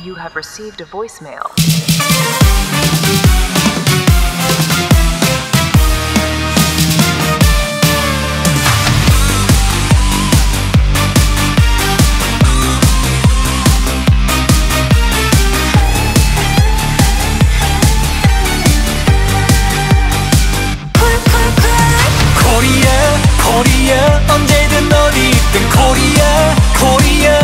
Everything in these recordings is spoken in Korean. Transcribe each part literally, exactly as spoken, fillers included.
You have received a voicemail. 코리아 코리아 언제든 어디든 코리아 코리아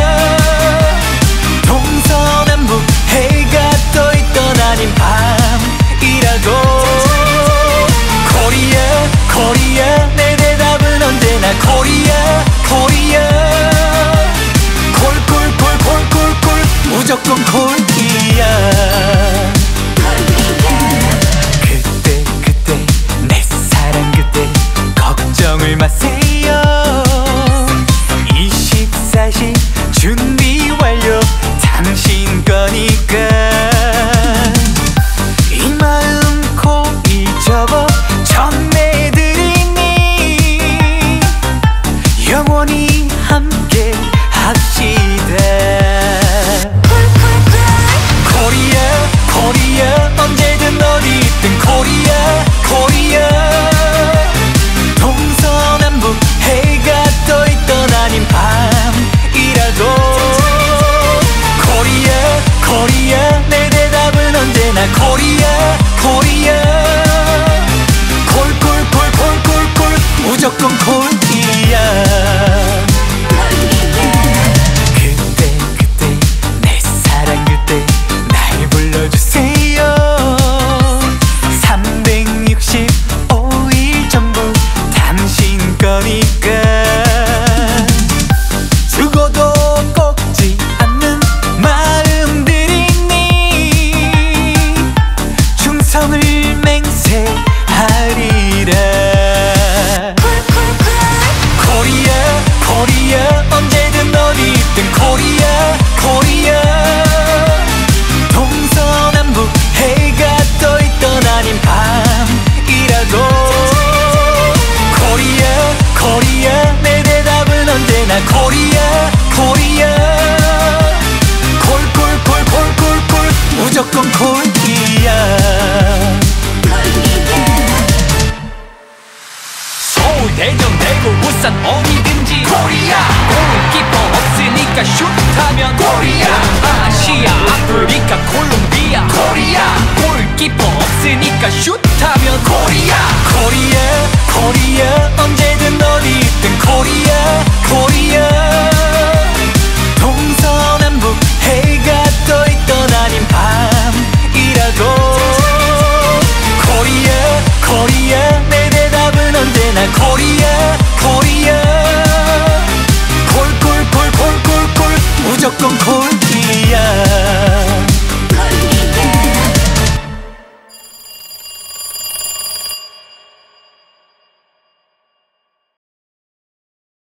동서남북 해가 떠있던 아닌 밤이라도 코리아 코리아 내 대답은 언제나 코리아 코리아 콜콜콜콜콜콜 무조건 코리아. 그때 그때 내 사랑 그때 걱정을 마세요. 이십사 시 준비 완료 당신 거니까. 이 마음 고이 접어 전해드리니 영원히 함께 합시다. 코리아 코리아 언제든 어디든 코리아 코리아 동서남북 해가 떠있던 아닌 밤이라도 코리아 코리아 내 대답은 언제나 코리아 코리아 콜콜콜콜콜콜 무조건 코리아. 그때 그때 내 사랑 그때 날 불러주세요. 삼백육십오 일 전부 당신 거니까. 죽어도 꺾지 않는 마음들이니 충성을 맹세하리라. 코리아 코리아 언제든 어디든 코리아 코리아 동서남북 해가 떠있던 아닌 밤이라도 코리아 코리아 내 대답은 언제나 코리아 코리아 콜콜콜콜콜콜 무조건 코리아. 서울 대전 대구 부산 어디든지 코리아. 골키퍼 없으니까 슛하면 코리아. 아시아 아프리카 콜롬비아 코리아. 골키퍼 없으니까 슛